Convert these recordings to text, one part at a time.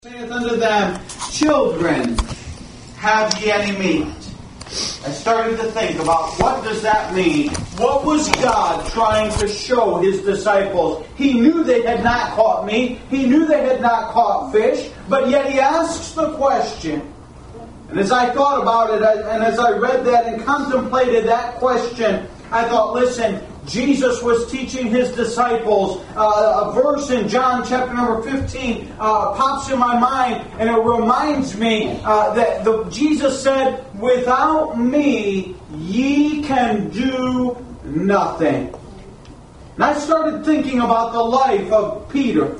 Saith unto them, children, have ye any meat? I started to think about what does that mean? What was God trying to show His disciples? He knew they had not caught meat. He knew they had not caught fish. But yet He asks the question. And as I thought about it, and as I read that and contemplated that question, I thought, listen, Jesus was teaching His disciples. A verse in John chapter number 15 pops in my mind, and it reminds me that Jesus said, without me, ye can do nothing. And I started thinking about the life of Peter.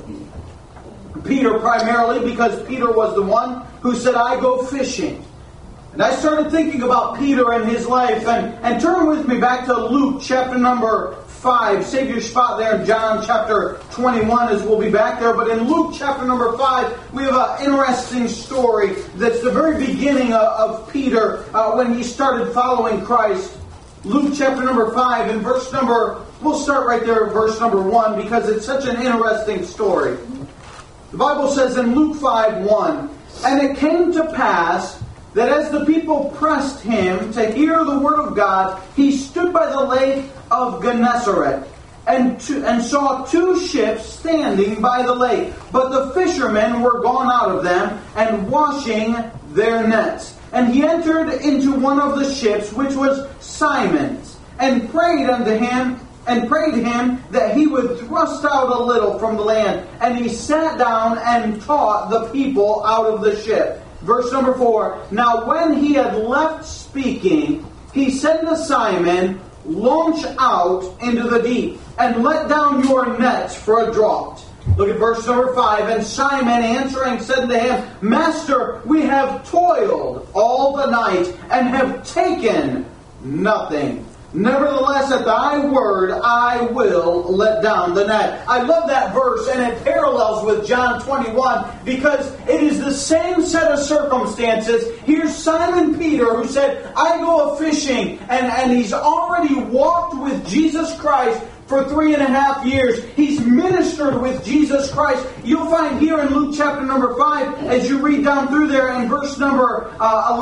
Peter primarily because Peter was the one who said, I go fishing. And I started thinking about Peter and his life. And turn with me back to Luke chapter number 5. Save your spot there in John chapter 21 as we'll be back there. But in Luke chapter number 5, we have an interesting story that's the very beginning of Peter when he started following Christ. Luke chapter number 5 and verse number, we'll start right there at verse number 1 because it's such an interesting story. The Bible says in Luke 5:1, and it came to pass that as the people pressed him to hear the word of God, he stood by the lake of Gennesaret and saw two ships standing by the lake. But the fishermen were gone out of them and washing their nets. And he entered into one of the ships, which was Simon's, and prayed unto him, and prayed him that he would thrust out a little from the land. And he sat down and taught the people out of the ship. Verse number 4, now when he had left speaking, he said to Simon, launch out into the deep, and let down your nets for a draught. Look at verse number 5, and Simon answering said to him, Master, we have toiled all the night, and have taken nothing. Nevertheless, at thy word, I will let down the net. I love that verse, and it parallels with John 21 because it is the same set of circumstances. Here's Simon Peter who said, I go a-fishing, and he's already walked with Jesus Christ for 3.5 years. He's ministered with Jesus Christ. You'll find here in Luke chapter number 5, as you read down through there in verse number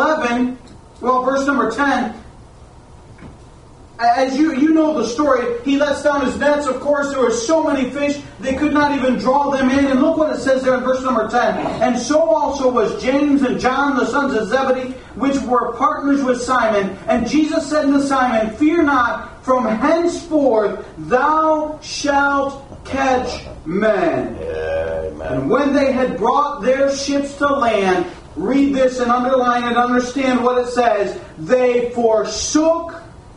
10, as you know the story, he lets down his nets. Of course, there were so many fish, they could not even draw them in. And look what it says there in verse number 10. And so also was James and John, the sons of Zebedee, which were partners with Simon. And Jesus said unto Simon, fear not, from henceforth thou shalt catch men. Amen. And when they had brought their ships to land, read this and underline it, understand what it says, they forsook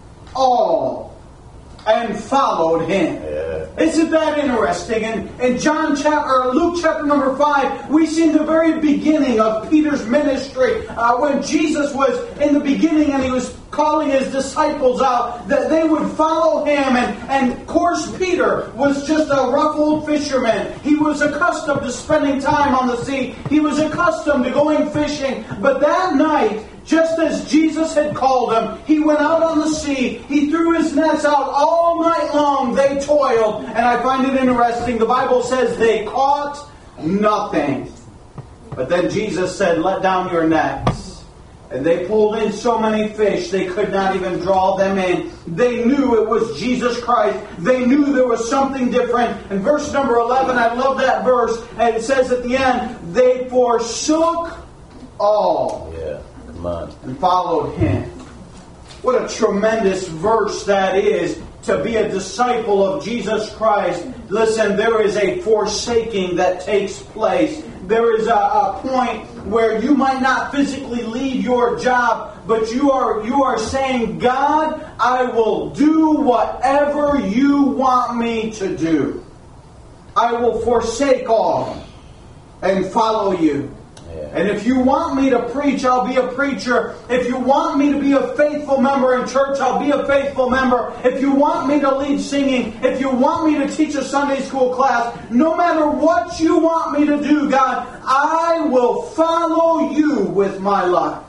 all and followed him. Yeah. Isn't that interesting? In Luke chapter number 5, we see the very beginning of Peter's ministry when Jesus was in the beginning and he was calling his disciples out that they would follow him. And of course, Peter was just a rough old fisherman. He was accustomed to spending time on the sea. He was accustomed to going fishing. But that night, just as Jesus had called him, he went out on the sea. He threw his nets out all night long. They toiled. And I find it interesting. The Bible says they caught nothing. But then Jesus said, let down your nets. And they pulled in so many fish, they could not even draw them in. They knew it was Jesus Christ. They knew there was something different. In verse number 11, I love that verse. And it says at the end, they forsook all. Yeah. And followed him. What a tremendous verse that is to be a disciple of Jesus Christ. Listen, there is a forsaking that takes place. There is a point where you might not physically leave your job, but you are saying, God, I will do whatever you want me to do. I will forsake all and follow you. And if you want me to preach, I'll be a preacher. If you want me to be a faithful member in church, I'll be a faithful member. If you want me to lead singing, if you want me to teach a Sunday school class, no matter what you want me to do, God, I will follow you with my life.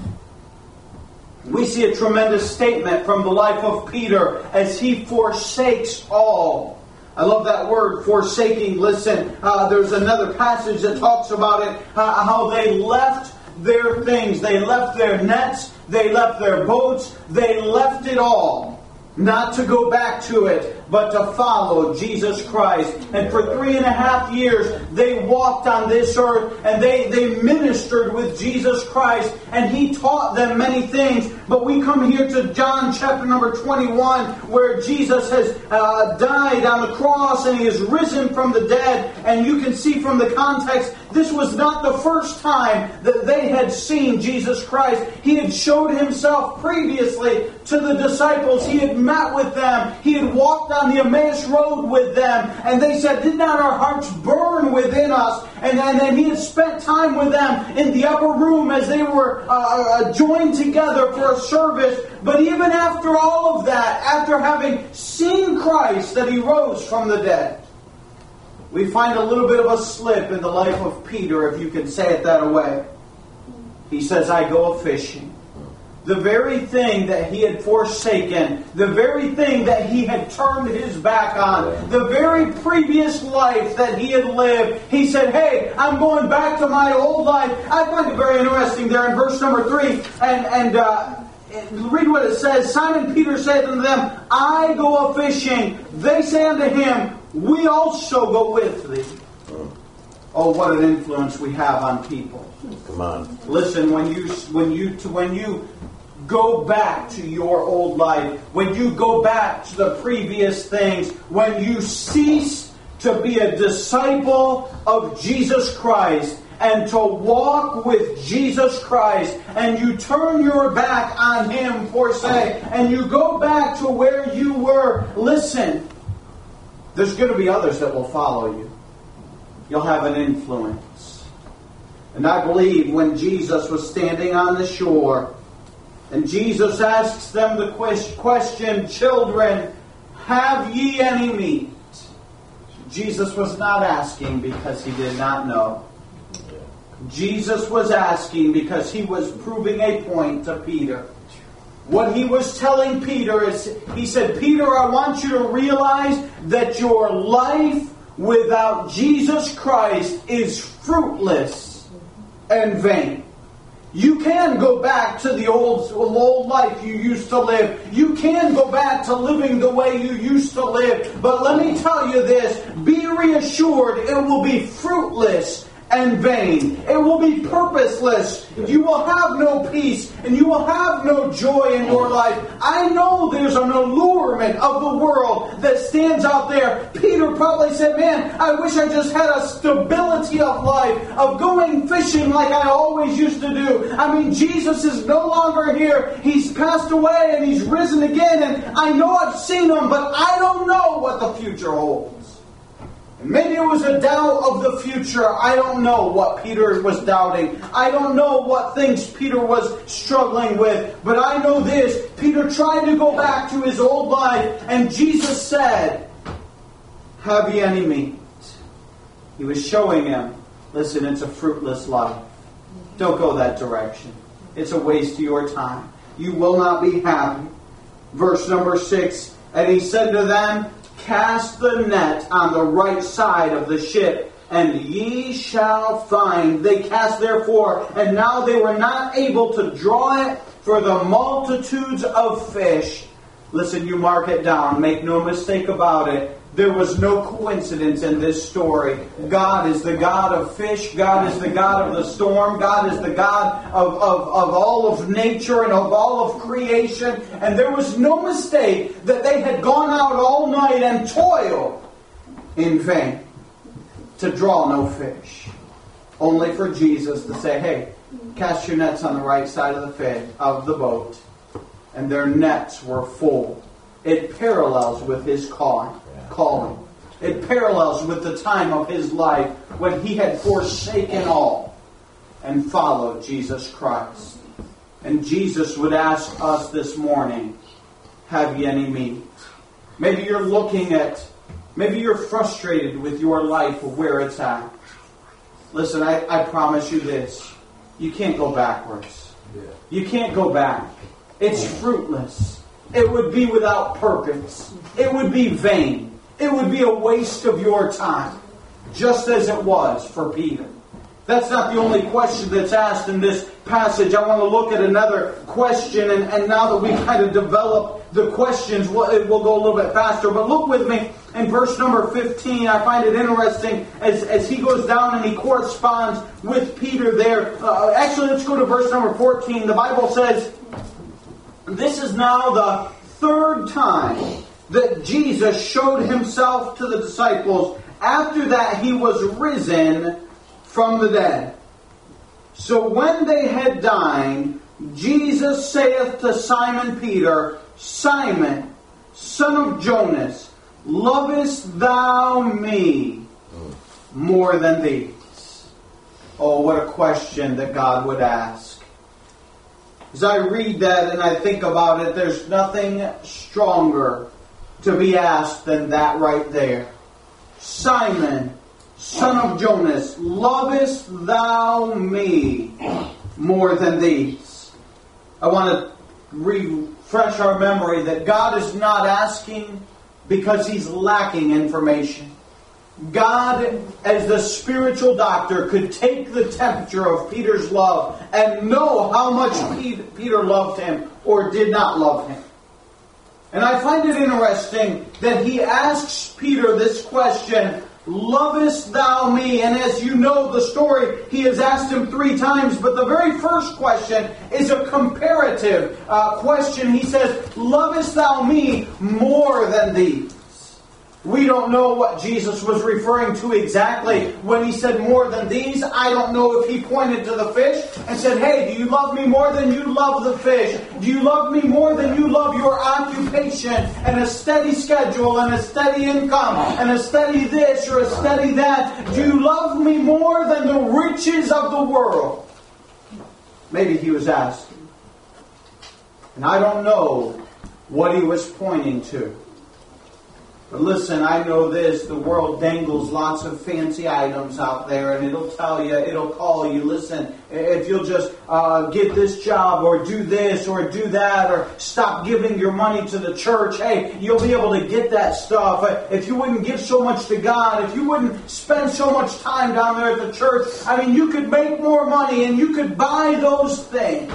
We see a tremendous statement from the life of Peter as he forsakes all. I love that word, forsaking. Listen, there's another passage that talks about it, how they left their things. They left their nets. They left their boats. They left it all. Not to go back to it, but to follow Jesus Christ. And for 3.5 years, they walked on this earth and they ministered with Jesus Christ. And He taught them many things. But we come here to John chapter number 21, where Jesus has died on the cross and He has risen from the dead. And you can see from the context, this was not the first time that they had seen Jesus Christ. He had showed Himself previously to the disciples. He had met with them. He had walked on the Emmaus Road with them. And they said, did not our hearts burn within us? And then He had spent time with them in the upper room as they were joined together for a service. But even after all of that, after having seen Christ, that He rose from the dead, we find a little bit of a slip in the life of Peter, if you can say it that way. He says, I go a-fishing. The very thing that he had forsaken, the very thing that he had turned his back on, the very previous life that he had lived, he said, hey, I'm going back to my old life. I find it very interesting there in verse number 3, and read what it says. Simon Peter said unto them, I go a-fishing. They say unto him, we also go with thee. Oh, what an influence we have on people. Come on. Listen, when you go back to your old life, when you go back to the previous things, when you cease to be a disciple of Jesus Christ and to walk with Jesus Christ, and you turn your back on Him, for say, and you go back to where you were, listen, there's going to be others that will follow you. You'll have an influence. And I believe when Jesus was standing on the shore, and Jesus asks them the question, children, have ye any meat? Jesus was not asking because He did not know. Jesus was asking because He was proving a point to Peter. What He was telling Peter is, He said, Peter, I want you to realize that your life without Jesus Christ is fruitless and vain. You can go back to the old life you used to live. You can go back to living the way you used to live. But let me tell you this, be reassured, it will be fruitless and vain. It will be purposeless. You will have no peace and you will have no joy in your life. I know there's an allurement of the world that stands out there. Peter probably said, man, I wish I just had a stability of life, of going fishing like I always used to do. I mean, Jesus is no longer here. He's passed away and He's risen again, and I know I've seen Him, but I don't know what the future holds. Maybe it was a doubt of the future. I don't know what Peter was doubting. I don't know what things Peter was struggling with. But I know this. Peter tried to go back to his old life. And Jesus said, have ye any meat? He was showing him, listen, it's a fruitless life. Don't go that direction. It's a waste of your time. You will not be happy. Verse number 6, and He said to them, cast the net on the right side of the ship, and ye shall find. They cast therefore, and now they were not able to draw it for the multitudes of fish. Listen, you mark it down. Make no mistake about it. There was no coincidence in this story. God is the God of fish. God is the God of the storm. God is the God of all of nature and of all of creation. And there was no mistake that they had gone out all night and toiled in vain to draw no fish. Only for Jesus to say, hey, cast your nets on the right side of the boat. And their nets were full. It parallels with His calling. It parallels with the time of His life when He had forsaken all and followed Jesus Christ. And Jesus would ask us this morning, have ye any meat? Maybe maybe you're frustrated with your life of where it's at. Listen, I promise you this. You can't go backwards. You can't go back. It's fruitless. It would be without purpose. It would be vain. it would be a waste of your time, just as it was for Peter. That's not the only question that's asked in this passage. I want to look at another question, and now that we've kind of developed the questions, we'll go a little bit faster. But look with me in verse number 15. I find it interesting as he goes down and he corresponds with Peter there. Actually, let's go to verse number 14. The Bible says, "This is now the third time that Jesus showed himself to the disciples after that he was risen from the dead. So when they had dined, Jesus saith to Simon Peter, Simon, son of Jonas, lovest thou me more than these?" Oh, what a question that God would ask. As I read that and I think about it, there's nothing stronger to be asked than that right there. Simon, son of Jonas, lovest thou me more than these? I want to refresh our memory that God is not asking because He's lacking information. God, as the spiritual doctor, could take the temperature of Peter's love and know how much Peter loved him or did not love him. And I find it interesting that He asks Peter this question, lovest thou me? And as you know the story, He has asked him 3 times, but the very first question is a comparative question. He says, lovest thou me more than these? We don't know what Jesus was referring to exactly when He said more than these. I don't know if He pointed to the fish and said, hey, do you love me more than you love the fish? Do you love me more than you love your occupation and a steady schedule and a steady income and a steady this or a steady that? Do you love me more than the riches of the world? Maybe He was asking. And I don't know what He was pointing to. But listen, I know this, the world dangles lots of fancy items out there, and it'll tell you, it'll call you, listen, if you'll just get this job, or do this, or do that, or stop giving your money to the church, hey, you'll be able to get that stuff. If you wouldn't give so much to God, if you wouldn't spend so much time down there at the church, I mean, you could make more money, and you could buy those things.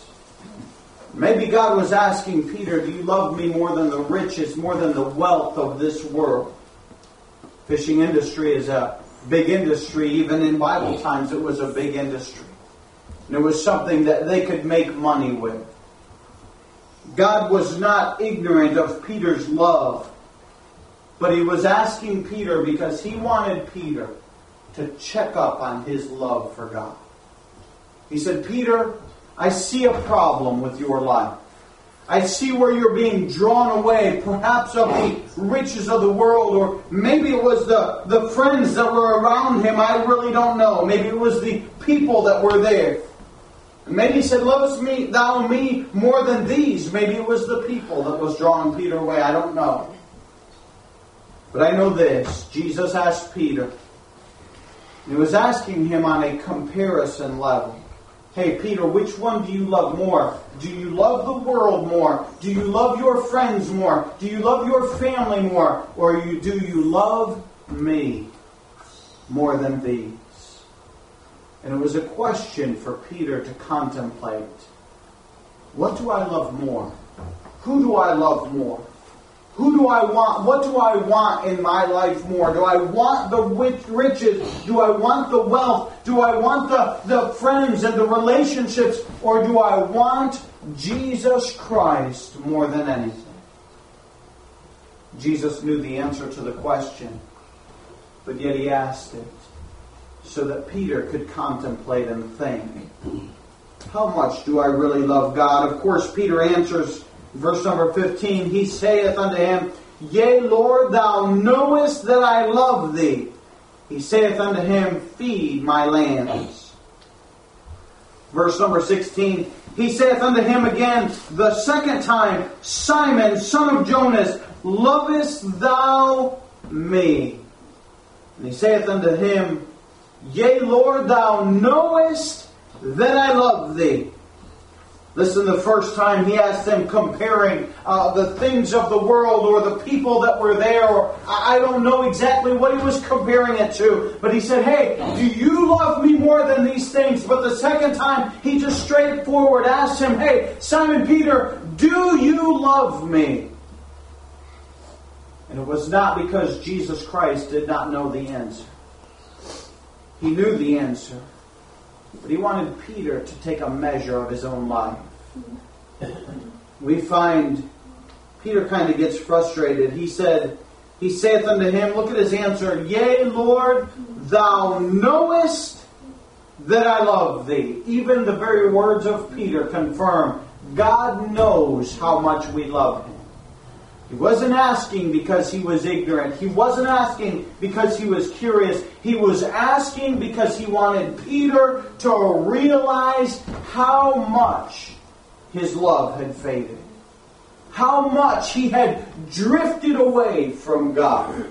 Maybe God was asking Peter, do you love me more than the riches, more than the wealth of this world? Fishing industry is a big industry. Even in Bible times, it was a big industry. And it was something that they could make money with. God was not ignorant of Peter's love, but He was asking Peter because He wanted Peter to check up on his love for God. He said, Peter, I see a problem with your life. I see where you're being drawn away, perhaps of the riches of the world, or maybe it was the friends that were around him. I really don't know. Maybe it was the people that were there. Maybe He said, lovest thou me more than these? Maybe it was the people that was drawing Peter away. I don't know. But I know this. Jesus asked Peter. He was asking him on a comparison level. Hey, Peter, which one do you love more? Do you love the world more? Do you love your friends more? Do you love your family more? Or do you love me more than these? And it was a question for Peter to contemplate. What do I love more? Who do I love more? Who do I want? What do I want in my life more? Do I want the riches? Do I want the wealth? Do I want the friends and the relationships? Or do I want Jesus Christ more than anything? Jesus knew the answer to the question, but yet He asked it so that Peter could contemplate and think. How much do I really love God? Of course, Peter answers, verse number 15, He saith unto him, Yea, Lord, thou knowest that I love thee. He saith unto him, Feed my lambs. Verse number 16, He saith unto him again the second time, Simon, son of Jonas, lovest thou me? And He saith unto him, Yea, Lord, thou knowest that I love thee. Listen, the first time he asked them comparing the things of the world or the people that were there, or I don't know exactly what he was comparing it to, but he said, hey, do you love me more than these things? But the second time, he just straightforward asked him, hey, Simon Peter, do you love me? And it was not because Jesus Christ did not know the answer. He knew the answer. But he wanted Peter to take a measure of his own life. We find Peter kind of gets frustrated. He saith unto him, look at his answer, Yea, Lord, thou knowest that I love thee. Even the very words of Peter confirm God knows how much we love him. He wasn't asking because he was ignorant. He wasn't asking because he was curious. He was asking because he wanted Peter to realize how much his love had faded. How much he had drifted away from God.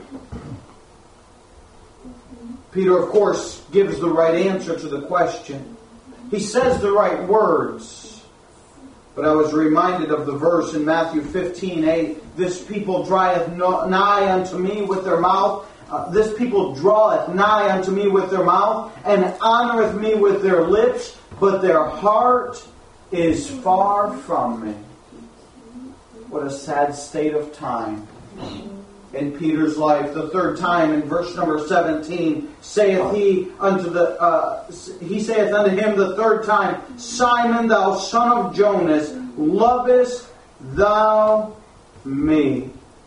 Peter, of course, gives the right answer to the question. He says the right words. But I was reminded of the verse in Matthew 15:8. This people draweth nigh unto me with their mouth. This people draweth nigh unto me with their mouth, and honoreth me with their lips, but their heart is far from me. What a sad state of time in Peter's life. The third time in verse number 17, saith he unto he saith unto him the third time, Simon, thou son of Jonas, lovest thou me?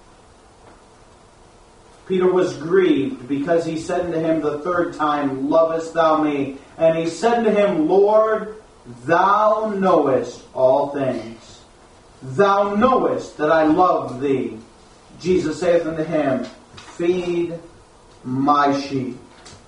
Peter was grieved because he said unto him the third time, lovest thou me? And he said unto him, Lord, thou knowest all things. Thou knowest that I love thee. Jesus saith unto him, feed my sheep.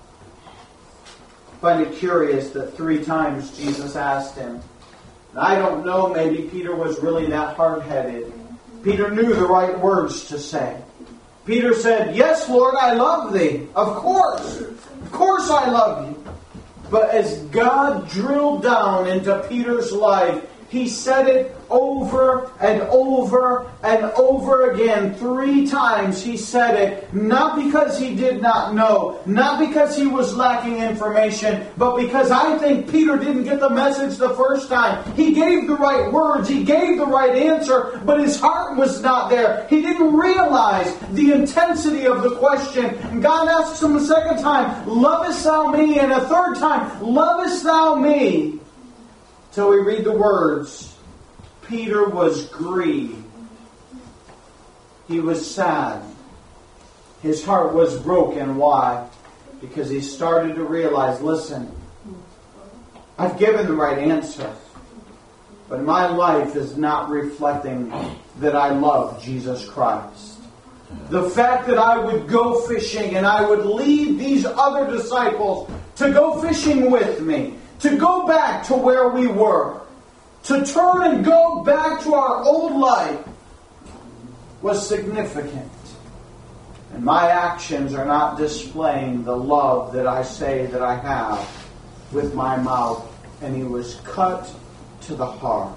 I find it curious that 3 times Jesus asked him. And I don't know, maybe Peter was really that hard-headed. Peter knew the right words to say. Peter said, yes, Lord, I love thee. Of course I love you. But as God drilled down into Peter's life, he said it over and over and over again. 3 times he said it, not because he did not know, not because he was lacking information, but because I think Peter didn't get the message the first time. He gave the right words, he gave the right answer, but his heart was not there. He didn't realize the intensity of the question. And God asks him a second time, lovest thou me? And a third time, lovest thou me? Till we read the words, Peter was grieved. He was sad. His heart was broken. Why? Because he started to realize, listen, I've given the right answer, but my life is not reflecting that I love Jesus Christ. The fact that I would go fishing and I would lead these other disciples to go fishing with me, to go back to where we were, to turn and go back to our old life, was significant. And my actions are not displaying the love that I say that I have with my mouth. And he was cut to the heart.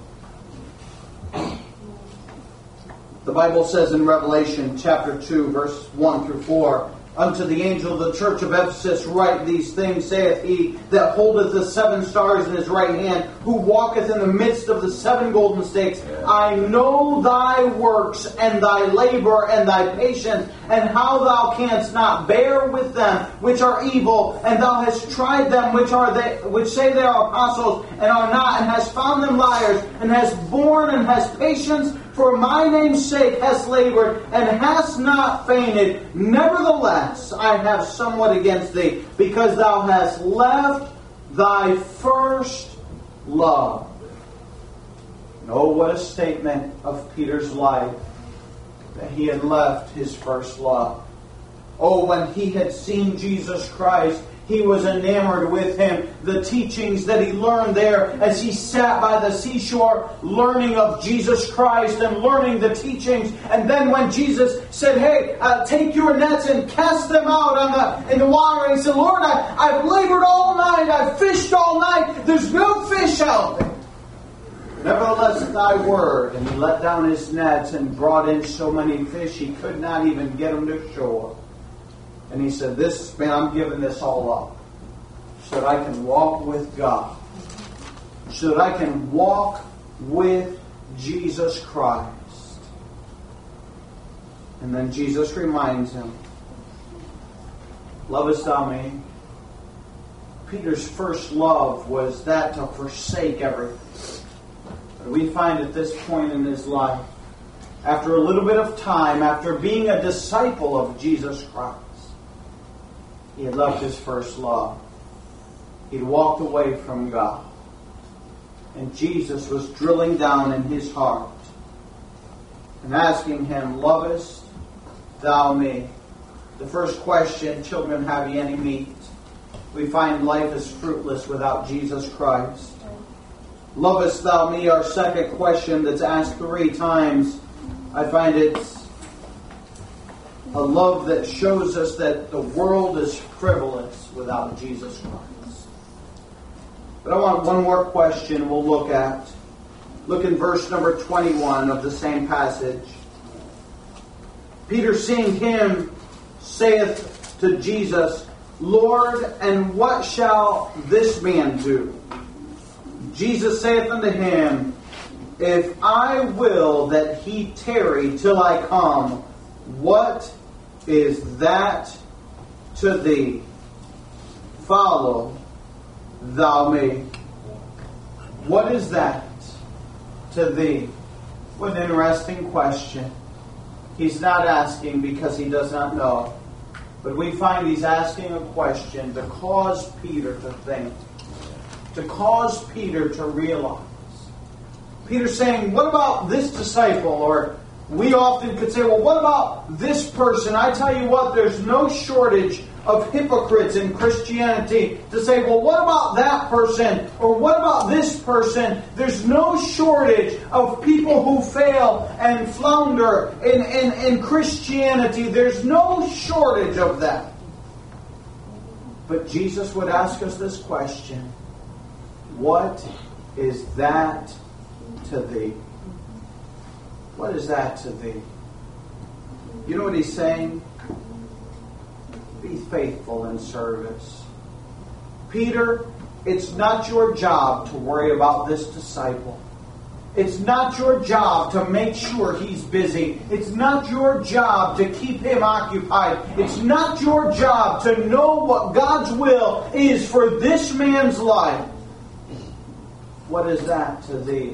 The Bible says in Revelation chapter 2, verse 1 through 4, unto the angel of the church of Ephesus write these things, saith he that holdeth the 7 stars in his right hand, who walketh in the midst of the 7 golden stakes. I know thy works, and thy labor, and thy patience, and how thou canst not bear with them which are evil, and thou hast tried them which say they are apostles, and are not, and hast found them liars, and hast borne and hast patience for my name's sake, hast labored, and hast not fainted. Nevertheless, I have somewhat against thee, because thou hast left thy first love. And oh, what a statement of Peter's life, that he had left his first love. Oh, when he had seen Jesus Christ, he was enamored with him. The teachings that he learned there as he sat by the seashore, learning of Jesus Christ and learning the teachings. And then when Jesus said, hey, take your nets and cast them out in the water. And he said, Lord, I've labored all night. I've fished all night. There's no fish out there. Nevertheless, thy word. And he let down his nets and brought in so many fish he could not even get them to shore. And he said, I'm giving this all up so that I can walk with God. So that I can walk with Jesus Christ. And then Jesus reminds him, lovest thou me? Peter's first love was that to forsake everything. But we find at this point in his life, after a little bit of time, after being a disciple of Jesus Christ, he had left his first love. He'd walked away from God. And Jesus was drilling down in his heart and asking him, lovest thou me? The first question, children, have ye any meat? We find life is fruitless without Jesus Christ. Lovest thou me? Our second question that's asked 3 times. I find it's a love that shows us that the world is frivolous without Jesus Christ. But I want one more question we'll look at. Look in verse number 21 of the same passage. Peter, seeing him, saith to Jesus, Lord, and what shall this man do? Jesus saith unto him, if I will that he tarry till I come, what is that to thee? Follow thou me. What is that to thee? What an interesting question. He's not asking because he does not know. But we find he's asking a question to cause Peter to think. To cause Peter to realize. Peter's saying, what about this disciple? Or we often could say, well, what about this person? I tell you what, there's no shortage of hypocrites in Christianity to say, well, what about that person? Or what about this person? There's no shortage of people who fail and flounder in Christianity. There's no shortage of that. But Jesus would ask us this question. What is that to thee? What is that to thee? You know what he's saying? Be faithful in service. Peter, it's not your job to worry about this disciple. It's not your job to make sure he's busy. It's not your job to keep him occupied. It's not your job to know what God's will is for this man's life. What is that to thee?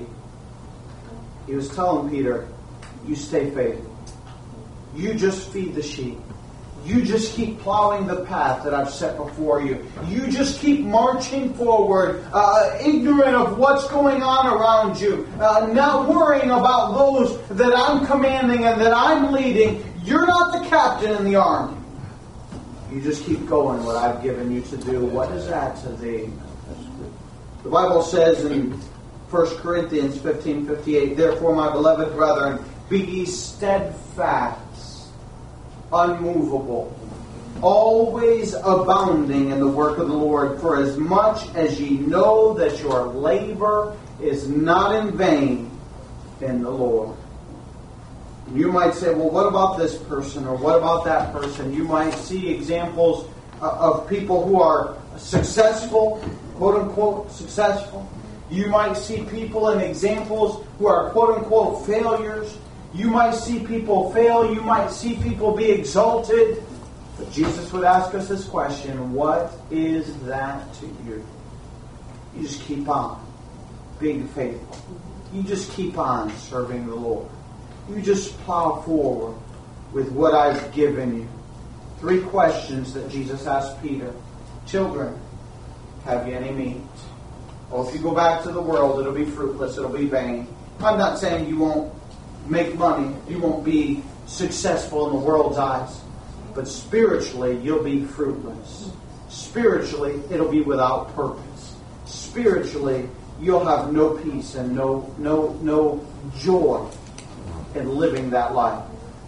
He was telling Peter, you stay faithful. You just feed the sheep. You just keep plowing the path that I've set before you. You just keep marching forward, ignorant of what's going on around you, not worrying about those that I'm commanding and that I'm leading. You're not the captain in the army. You just keep going what I've given you to do. What is that to thee? The Bible says in 1 Corinthians 15:58, therefore, my beloved brethren, be ye steadfast, unmovable, always abounding in the work of the Lord, for as much as ye know that your labor is not in vain in the Lord. You might say, well, what about this person or what about that person? You might see examples of people who are successful, quote-unquote successful. You might see people and examples who are quote-unquote failures. You might see people fail. You might see people be exalted. But Jesus would ask us this question, what is that to you? You just keep on being faithful. You just keep on serving the Lord. You just plow forward with what I've given you. 3 questions that Jesus asked Peter. Children, have you any meat? Well, if you go back to the world, it'll be fruitless, it'll be vain. I'm not saying you won't make money, you won't be successful in the world's eyes. But spiritually, you'll be fruitless. Spiritually, it'll be without purpose. Spiritually, you'll have no peace and no joy in living that life.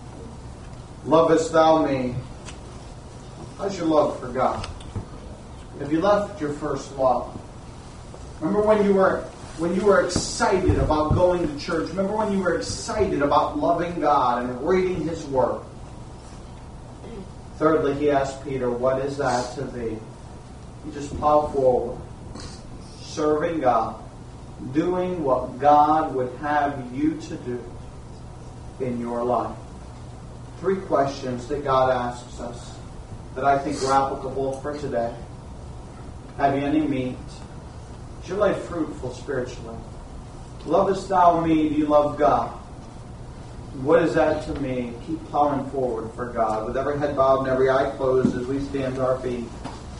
Lovest thou me? How's your love for God? Have you left your first love? Remember when you were when you were excited about going to church? Remember when you were excited about loving God and reading His Word? Thirdly, he asked Peter, what is that to thee? You just plow forward, serving God, doing what God would have you to do in your life. 3 questions that God asks us that I think are applicable for today. Have you any meat? Is your life fruitful spiritually? Lovest thou me? Do you love God? What is that to me? Keep plowing forward for God with every head bowed and every eye closed as we stand to our feet.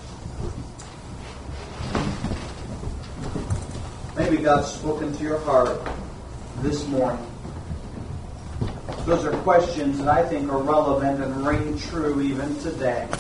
Maybe God's spoken to your heart this morning. Those are questions that I think are relevant and ring true even today.